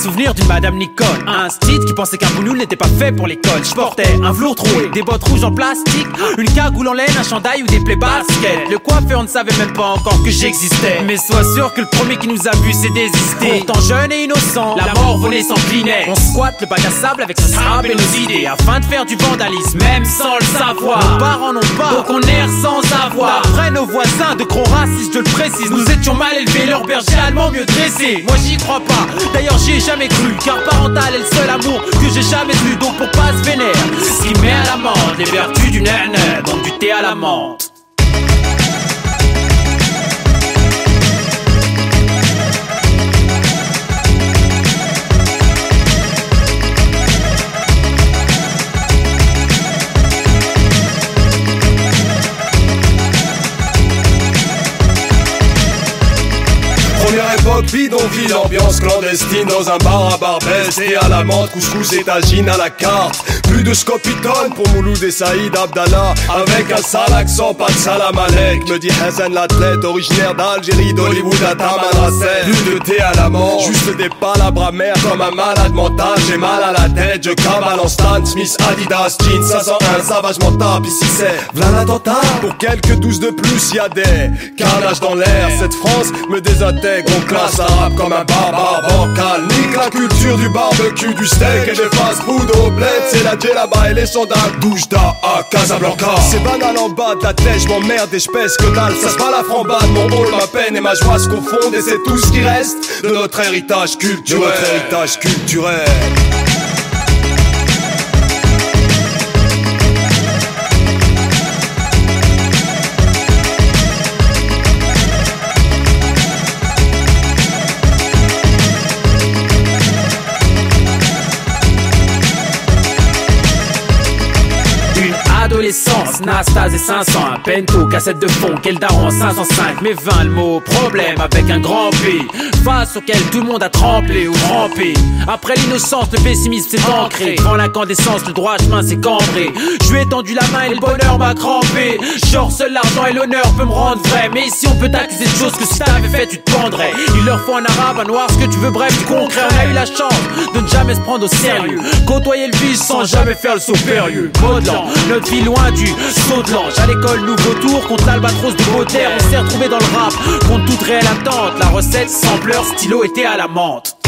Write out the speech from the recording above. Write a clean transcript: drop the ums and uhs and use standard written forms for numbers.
souvenir d'une madame Nicole, un street qui pensait qu'un boulot n'était pas fait pour l'école. Je portais un velours troué, des bottes rouges en plastique, une cagoule en laine, un chandail ou des plaies basket. Le coiffeur ne savait même pas encore que j'existais, mais sois sûr que le premier qui nous a vu s'est désisté. Pourtant jeune et innocent, la mort venait sans clinet. On squatte le bac à sable avec ce sable et nos idées, afin de faire du vandalisme, même sans le savoir. Nos parents n'ont pas, donc on erre sans avoir. D'après nos voisins, de gros racistes, je le précise, nous étions mal élevés, leur berger allemand mieux dressé. Moi j'y crois pas, d'ailleurs j'y ai jamais cru, car parental est le seul amour que j'ai jamais eu. Donc pour pas se vénère, ce qui met à l'amende les vertus du nana, donc du thé à la menthe. Première époque, bidonville, ambiance clandestine dans un bar à Barbès. Et à la menthe, couscous et tagine à la carte. Plus de scopitone pour Mouloud et Saïd Abdallah. Avec un sale accent, pas de salam alek. Me dit Hassan l'athlète, originaire d'Algérie, d'Hollywood à Tamanrasset. Plus de thé à la menthe, juste des palabres amères comme un malade mental. J'ai mal à la tête, je cavale en Stan Smith, Adidas, jeans 501, savage mental. Ici c'est v'là l'attentat. Pour quelques 12 de plus, y'a des carnages dans l'air. Cette France me désintègre, on classe arabe comme un barbare bancal. Nique la culture du barbecue, du steak et des fast-food au bled. C'est la là-bas et les sandales Doujda à Casablanca. C'est banal en bas de la tête, je m'emmerde et je pèse que dalle. Ça se bat la frambade, mon rôle, ma peine et ma joie se confondent. Et c'est tout ce qui reste de notre héritage culturel. Adolescence, Nastas et 500, un Pento, cassette de fond, quel daron 505, mais 20 le mot, problème avec un grand P, face auquel tout le monde a tremblé ou trempé. Après l'innocence, le pessimisme s'est ancré, devant l'incandescence, le droit chemin s'est cambré. Je lui ai tendu la main et le bonheur m'a crampé. Genre seul l'argent et l'honneur peut me rendre vrai, mais ici on peut t'accuser de choses que si t'avais fait tu te pendrais. Il leur faut un arabe, un noir, ce que tu veux, bref du concret. On a eu la chance de ne jamais se prendre au sérieux, côtoyer le vice sans jamais faire le saut périlleux. Modelant, notre vie loin du saut de l'ange. À l'école, nouveau tour contre l'albatros de Baudelaire. On s'est retrouvé dans le rap contre toute réelle attente. La recette, sampleur, stylo était à la menthe.